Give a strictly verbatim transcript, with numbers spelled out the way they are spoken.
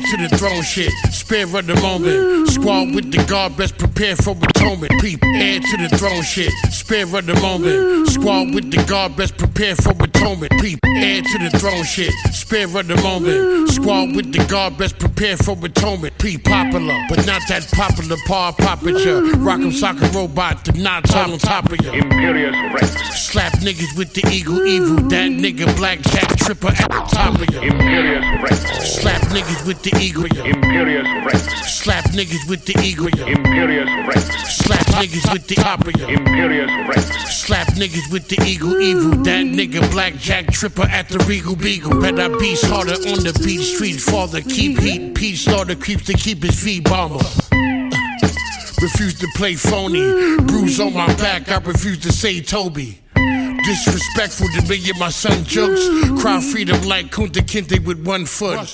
to the throne shit, spare of the moment. Squad with the guard, best prepared for atonement. Peep, heir to the throne shit, spare of the moment. Squad with the guard, best prepared for atonement. Peep, heir to the throne shit, spare of the moment. Squad with the guard, best prepared for atonement. Peep, popular, but not that popular. Par Papature, Rock'em Sock'em Robot, the knots all on top of you. Imperious Rex. Slap niggas with the eagle evil. That nigga blackjack tripper at the top of you. Imperious Rex. Slap niggas with the eagle. Imperious Rex. Slap niggas with the eagle. Imperious Rex. Slap niggas with the top of you. Imperious Rex. Slap niggas with the eagle evil. That nigga blackjack tripper at the Regal Beagle. Bet I beast harder on the beat streets. Father keep heat. Pete slaughter creeps to keep his feet bomber. Refuse to play phony. Bruise on my back, I refuse to say Toby. Disrespectful to me and my son jokes. Cry freedom like Kunta Kinte with one foot.